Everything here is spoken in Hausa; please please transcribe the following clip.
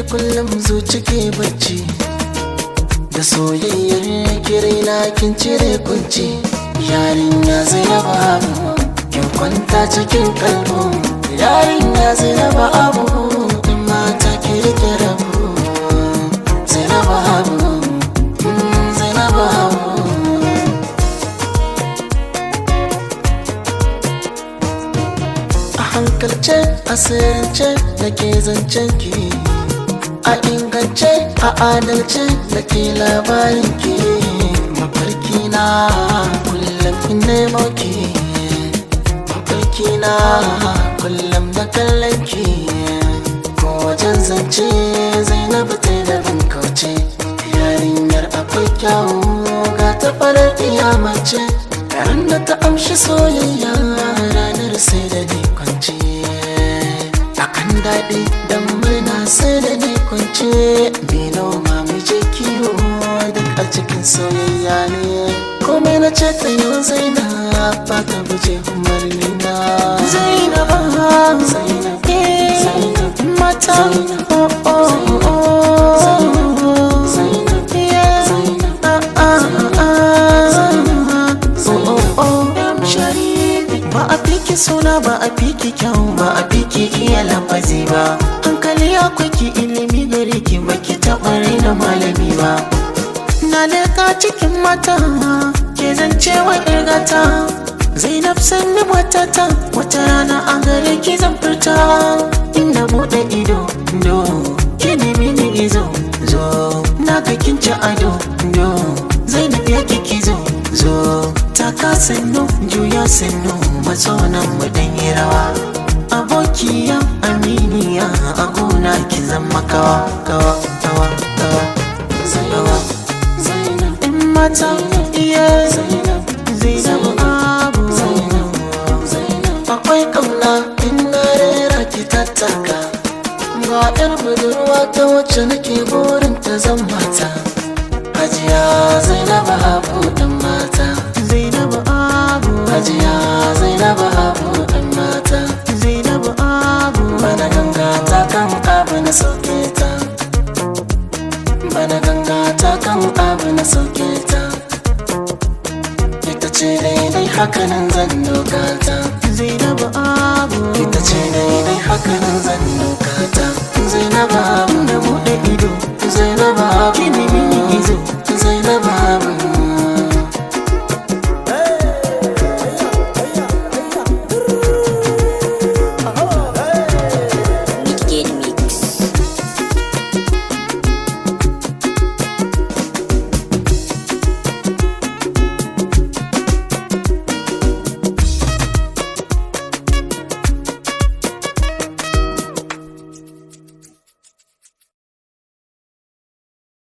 kullum zuci ke bacci da soyayyar kirina kin cire kunci. Yarinya Zainabu Abu kin kwanta cikin kalbu. Yarinya Zainabu Abu in mata ki rike rabu. Zainabu Abu, Zainabu Abu. A hankalce a sirrance nake zancen ki, a ingance a adalce nake labarin ki. Mafarki na kullum in nemo ki, mafarki na kullum da kallon ki. Ko wajen zance Zainabu ta da bin kauce. Yarinyar akwai kyawu ga ta farar iyamace. Ran da ta amshi soyayya ranar sai da ni kwance. Akan daɗi dan murna sai da ni kwance. Bino ma mu je kiwo duk a cikin soyayya ne. Komai na ce ta yau Zainab ba ta guje umarni na. Zainab, Zainab, Zainab, mata, oh oh oh. Zainab, Zainab, yeah, Zainab, ba a fiki suna ba a fiki kyau ba a fiki iya lafazi ba. Hankali akwai ki ilimi gare ki baki taɓa raina malami ba. Na leka cikin mata ke zance wa irgata. Zainab sanni matata wata rana a gare ki zan furta. Inda buɗe ido do ki nemi ni gizo zo. Na ga kin ci ado do Zainab ya kiki zo zo. Taka sannu juya sannu matsonan mu dan yi rawa. Abokiya aminiya a gona ki zama kawa kawa kawa kawa. Zainab, Zainab, in mata iya Zainab, Zainabu Abu. Zainab, Zainab, akwai kauna in na rera ki tattaka. Ga yar budurwa ta wacce nake burin ta zan mata. Hajiya Zainabu Abu dan mata. Zainabu Abu, Hajiya Zainabu Abu dan mata. Zainabu Abu, bana ganga ta kan abu na sauke ta. Bana ganga ta kan abu na sauke ta. Ita ce daidai hakanan zan doka ta. Zainabu Abu, ita ce daidai hakanan zan doka ta. Zainabu Abu, da buɗe ido Zainabu Abu.